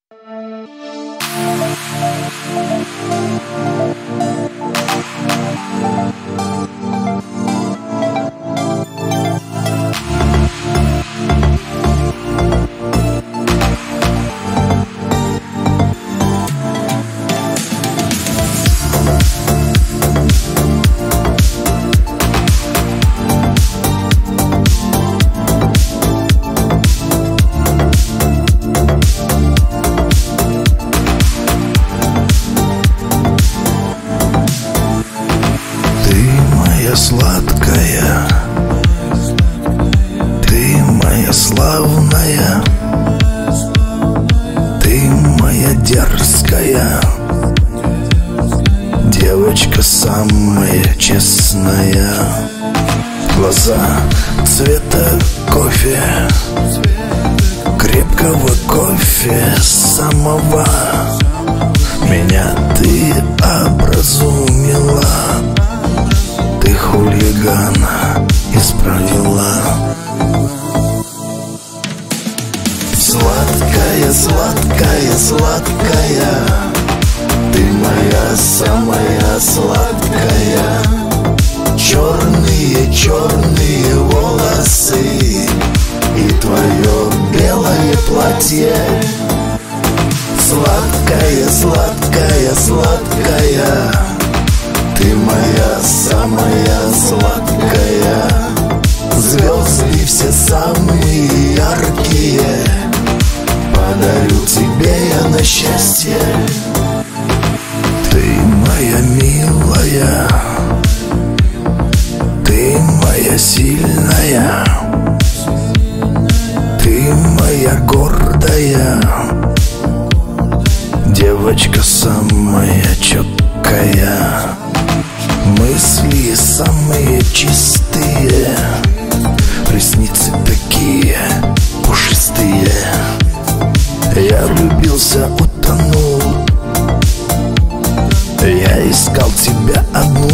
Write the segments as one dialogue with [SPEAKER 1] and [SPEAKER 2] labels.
[SPEAKER 1] Сладкая, ты моя славная, ты моя дерзкая, девочка самая честная. Глаза цвета кофе, крепкого кофе самого. Меня ты образумила, ты хулигана исправила. Сладкая, сладкая, сладкая, ты моя самая сладкая. Черные, черные волосы и твое белое платье. Сладкая, сладкая, сладкая, ты моя самая сладкая. Звезды все самые яркие подарю тебе я на счастье. Ты моя милая, ты моя сильная, ты моя гордая, девочка самая чёткая. Мысли самые чистые, ресницы такие пушистые. Я влюбился, утонул, я искал тебя одну.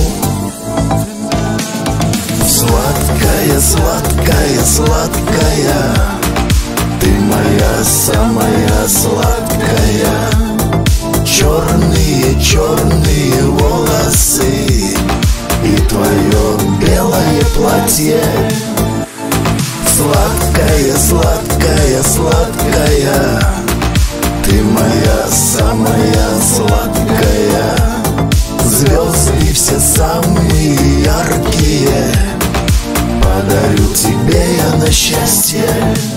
[SPEAKER 1] Сладкая, сладкая, сладкая, ты моя самая сладкая. Черные, черные волосы и твое белое платье. Сладкая, сладкая, сладкая, ты моя самая сладкая. Звезды все самые яркие подарю тебе я на счастье.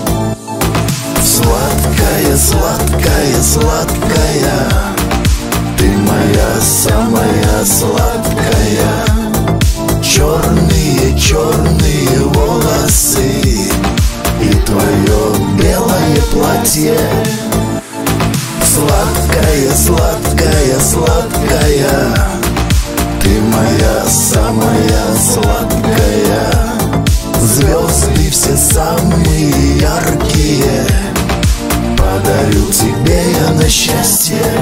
[SPEAKER 1] Сладкая, сладкая, сладкая, ты моя самая сладкая. Черные, черные волосы и твое белое платье. Сладкая, сладкая, сладкая, ты моя самая сладкая. Звезды все самые яркие подарю тебе я на счастье.